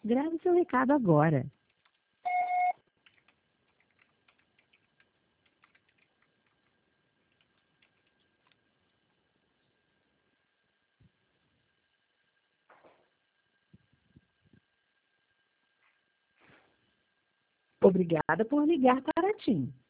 Grave seu recado agora. Obrigada por ligar para a TIM.